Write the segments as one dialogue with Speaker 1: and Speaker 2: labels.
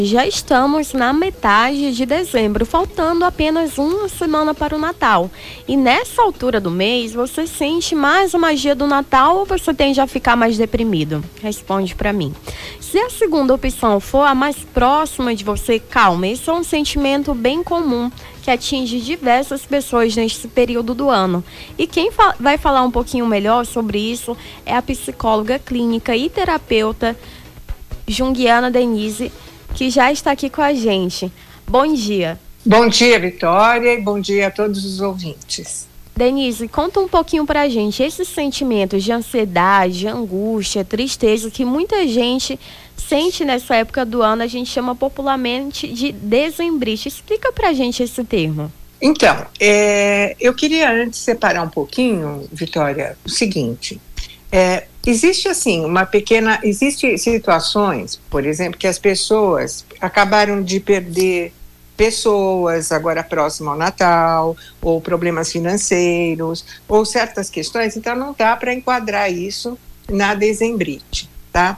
Speaker 1: Já estamos na metade de dezembro, faltando apenas uma semana para o Natal. E nessa altura do mês, você sente mais a magia do Natal ou você tende a ficar mais deprimido? Responde para mim. Se a segunda opção for a mais próxima de você, calma, esse é um sentimento bem comum que atinge diversas pessoas neste período do ano. E quem vai falar um pouquinho melhor sobre isso é a psicóloga clínica e terapeuta junguiana Denise, que já está aqui com a gente. Bom dia.
Speaker 2: Bom dia, Vitória, e bom dia a todos os ouvintes.
Speaker 1: Denise, conta um pouquinho pra gente esses sentimentos de ansiedade, angústia, tristeza que muita gente sente nessa época do ano, a gente chama popularmente de dezembrite. Explica pra gente esse termo.
Speaker 2: Então, eu queria antes separar um pouquinho, Vitória, o seguinte. Existe assim existe situações, por exemplo, que as pessoas acabaram de perder pessoas agora próximo ao Natal, ou problemas financeiros, ou certas questões, então não dá para enquadrar isso na dezembrite, tá?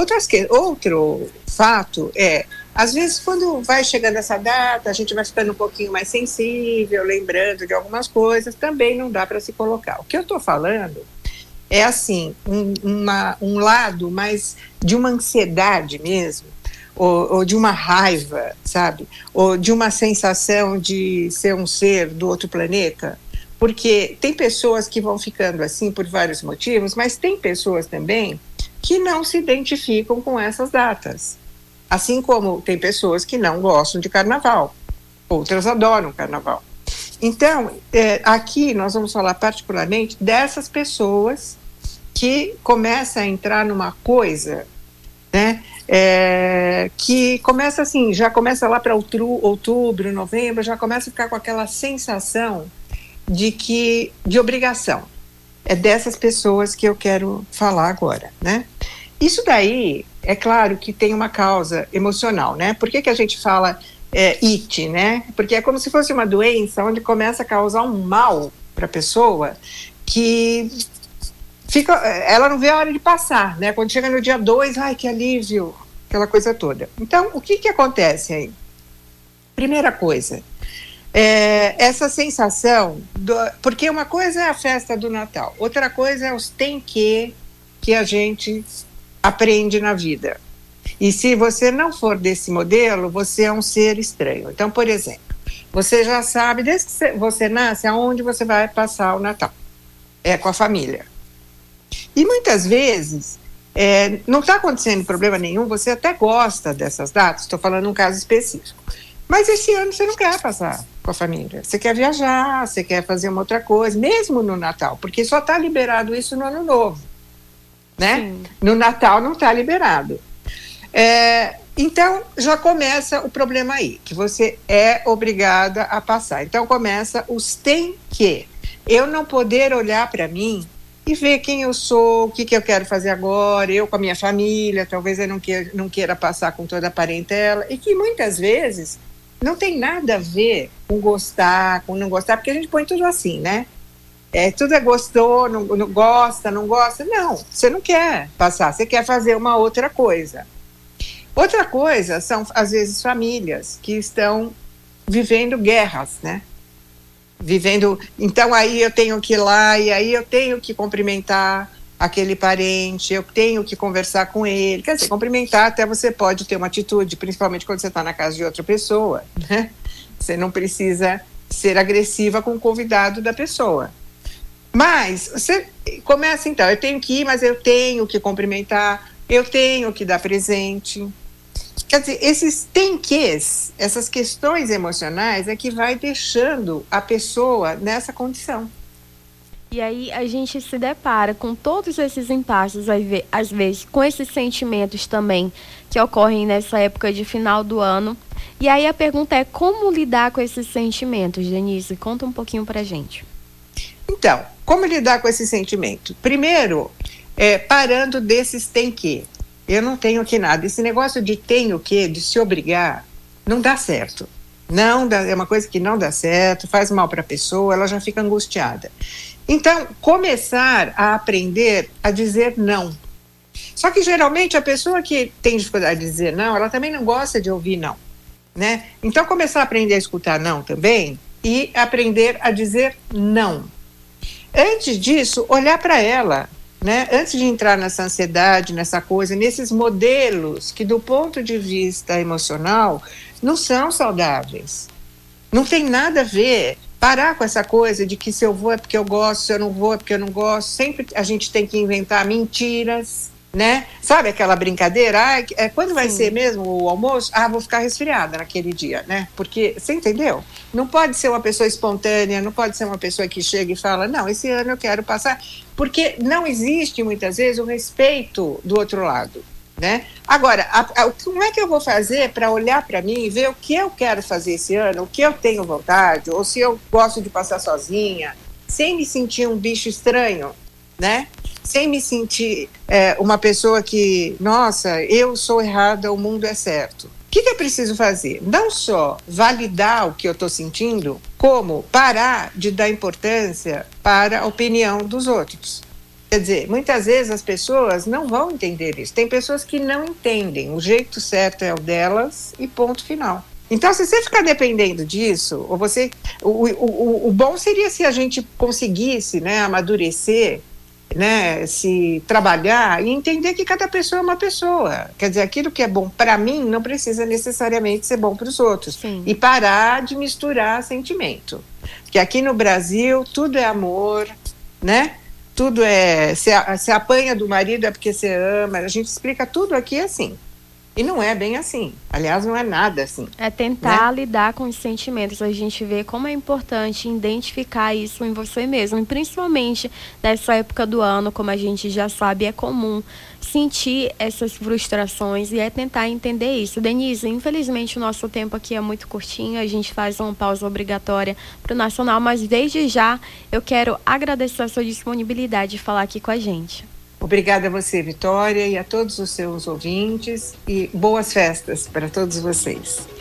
Speaker 2: Outro fato às vezes quando vai chegando essa data, a gente vai ficando um pouquinho mais sensível, lembrando de algumas coisas, também não dá para se colocar. O que eu estou falando é assim, um lado mais de uma ansiedade mesmo, ou de uma raiva, sabe? Ou de uma sensação de ser um ser do outro planeta. Porque tem pessoas que vão ficando assim por vários motivos, mas tem pessoas também que não se identificam com essas datas. Assim como tem pessoas que não gostam de carnaval, outras adoram carnaval. Então, aqui nós vamos falar particularmente dessas pessoas que começam a entrar numa coisa, né, que começa assim, já começa lá para outubro, novembro, já começa a ficar com aquela sensação de obrigação. É dessas pessoas que eu quero falar agora, né? Isso daí, é claro que tem uma causa emocional, né? Por que a gente fala IT, né? Porque é como se fosse uma doença onde começa a causar um mal para a pessoa que ela não vê a hora de passar, né? Quando chega no dia 2, ai, que alívio, aquela coisa toda. Então, o que acontece aí? Primeira coisa, essa sensação, porque uma coisa é a festa do Natal, outra coisa é os tem que a gente aprende na vida. E se você não for desse modelo, você é um ser estranho. Então, por exemplo, você já sabe, desde que você nasce, aonde você vai passar o Natal. É com a família. E muitas vezes, não está acontecendo problema nenhum, você até gosta dessas datas, estou falando um caso específico. Mas esse ano você não quer passar com a família. Você quer viajar, você quer fazer uma outra coisa, mesmo no Natal, porque só está liberado isso no Ano Novo. Né? Sim. No Natal não está liberado. Então, já começa o problema aí, que você é obrigada a passar. Então, começa os tem que. Eu não poder olhar para mim e ver quem eu sou, o que eu quero fazer agora, eu com a minha família, talvez eu não queira passar com toda a parentela, e que muitas vezes não tem nada a ver com gostar, com não gostar, porque a gente põe tudo assim, né? Tudo gostou, não gosta, não gosta. Não, você não quer passar, você quer fazer uma outra coisa. Outra coisa são, às vezes, famílias que estão vivendo guerras, né? Então aí eu tenho que ir lá, e aí eu tenho que cumprimentar aquele parente, eu tenho que conversar com ele. Quer dizer, cumprimentar até você pode ter uma atitude, principalmente quando você está na casa de outra pessoa, né? Você não precisa ser agressiva com o convidado da pessoa. Mas você começa então, eu tenho que ir, mas eu tenho que cumprimentar, eu tenho que dar presente. Quer dizer, esses tem quês, essas questões emocionais é que vai deixando a pessoa nessa condição.
Speaker 1: E aí a gente se depara com todos esses impasses, às vezes com esses sentimentos também que ocorrem nessa época de final do ano. E aí a pergunta é como lidar com esses sentimentos, Denise? Conta um pouquinho pra gente.
Speaker 2: Então, como lidar com esse sentimento? Primeiro, parando desses tem que. Eu não tenho que nada. Esse negócio de tenho que, de se obrigar, não dá certo. Não dá, é uma coisa que não dá certo, faz mal para a pessoa, ela já fica angustiada. Então, começar a aprender a dizer não. Só que geralmente a pessoa que tem dificuldade de dizer não, ela também não gosta de ouvir não, né? Então começar a aprender a escutar não também e aprender a dizer não. Antes disso, olhar para ela, né? Antes de entrar nessa ansiedade, nessa coisa, nesses modelos que do ponto de vista emocional não são saudáveis. Não tem nada a ver. Parar com essa coisa de que se eu vou é porque eu gosto, se eu não vou é porque eu não gosto. Sempre a gente tem que inventar mentiras, né? Sabe aquela brincadeira? Quando vai ser mesmo o almoço? Vou ficar resfriada naquele dia, né? Porque, você entendeu? Não pode ser uma pessoa espontânea, não pode ser uma pessoa que chega e fala, não, esse ano eu quero passar. Porque não existe, muitas vezes, o respeito do outro lado, né? Agora, como é que eu vou fazer para olhar para mim e ver o que eu quero fazer esse ano, o que eu tenho vontade, ou se eu gosto de passar sozinha, sem me sentir um bicho estranho, né? Sem me sentir uma pessoa que, nossa, eu sou errada, o mundo é certo. O que eu preciso fazer? Não só validar o que eu estou sentindo, como parar de dar importância para a opinião dos outros. Quer dizer, muitas vezes as pessoas não vão entender isso. Tem pessoas que não entendem. O jeito certo é o delas e ponto final. Então, se você ficar dependendo disso, ou você, o bom seria se a gente conseguisse, né, amadurecer, né, se trabalhar e entender que cada pessoa é uma pessoa. Quer dizer, aquilo que é bom para mim não precisa necessariamente ser bom para os outros.
Speaker 1: Sim.
Speaker 2: E parar de misturar sentimento. Porque aqui no Brasil tudo é amor, né? Tudo é, se apanha do marido é porque você ama, a gente explica tudo aqui assim. E não é bem assim. Aliás, não é nada assim.
Speaker 1: É tentar lidar com os sentimentos. A gente vê como é importante identificar isso em você mesmo. E principalmente nessa época do ano, como a gente já sabe, é comum sentir essas frustrações e é tentar entender isso. Denise, infelizmente o nosso tempo aqui é muito curtinho. A gente faz uma pausa obrigatória para o Nacional, mas desde já eu quero agradecer a sua disponibilidade de falar aqui com a gente.
Speaker 2: Obrigada a você, Vitória, e a todos os seus ouvintes, e boas festas para todos vocês.